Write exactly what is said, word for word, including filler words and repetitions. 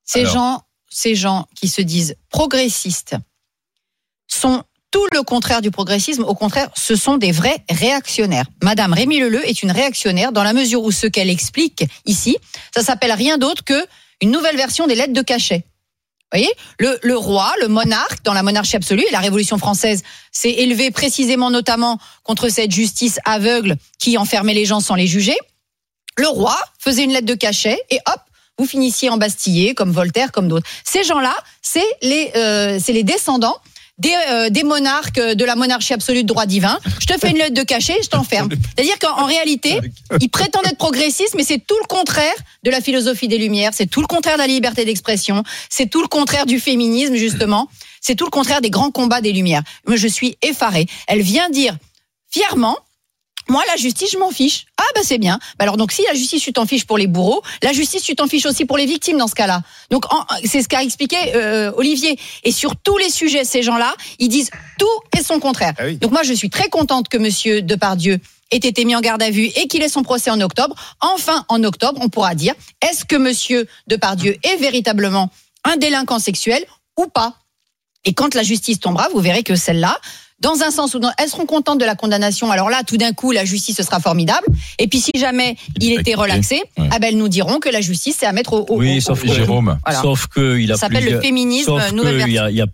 Ces Alors. gens, ces gens qui se disent progressistes sont tout le contraire du progressisme. Au contraire, ce sont des vrais réactionnaires. Madame Rémi Leleu est une réactionnaire dans la mesure où ce qu'elle explique ici, ça s'appelle rien d'autre que une nouvelle version des lettres de cachet. Vous voyez, le, le roi, le monarque, dans la monarchie absolue, et la Révolution française s'est élevée précisément notamment contre cette justice aveugle qui enfermait les gens sans les juger. Le roi faisait une lettre de cachet et hop, vous finissiez embastillé comme Voltaire, comme d'autres. Ces gens-là, c'est les, euh, c'est les descendants Des, euh, des monarques de la monarchie absolue de droit divin. Je te fais une lettre de cachet, je t'enferme. C'est-à-dire qu'en réalité, ils prétendent être progressistes, mais c'est tout le contraire de la philosophie des Lumières, c'est tout le contraire de la liberté d'expression, c'est tout le contraire du féminisme, justement, c'est tout le contraire des grands combats des Lumières. Moi, je suis effarée. Elle vient dire fièrement, moi, la justice, je m'en fiche. Ah, bah, c'est bien. Bah, alors, donc, si la justice, tu t'en fiches pour les bourreaux, la justice, tu t'en fiches aussi pour les victimes dans ce cas-là. Donc, en, c'est ce qu'a expliqué euh, Olivier. Et sur tous les sujets, ces gens-là, ils disent tout et son contraire. Ah oui. Donc, moi, je suis très contente que Monsieur Depardieu ait été mis en garde à vue et qu'il ait son procès en octobre. Enfin, en octobre, on pourra dire, est-ce que Monsieur Depardieu est véritablement un délinquant sexuel ou pas? Et quand la justice tombera, vous verrez que celle-là, dans un sens ou dans, elles seront contentes de la condamnation. Alors là, tout d'un coup, la justice, ce sera formidable. Et puis, si jamais il était relaxé, ouais. ah ben, elles nous diront que la justice, c'est à mettre au... au oui, au, sauf au, que, Jérôme, voilà. sauf que il a ça s'appelle plus, le féminisme sauf nouvelle version. Il y a, il y a